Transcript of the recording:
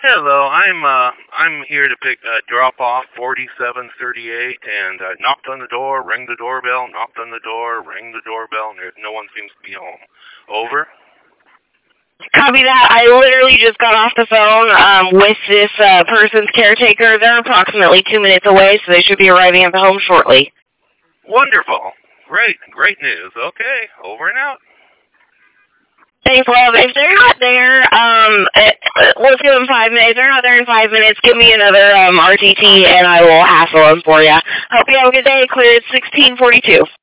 Hello, I'm here to drop off 4738, and knocked on the door, rang the doorbell, knocked on the door, rang the doorbell, and no one seems to be home. Over. Copy that. I literally just got off the phone with this person's caretaker. They're approximately 2 minutes away, so they should be arriving at the home shortly. Wonderful. Great news. Okay, over and out. Thanks, love. If they're not there, let's give them 5 minutes. If they're not there in 5 minutes, give me another RTT, and I will hassle them for you. Hope you have a good day. Cleared 1642.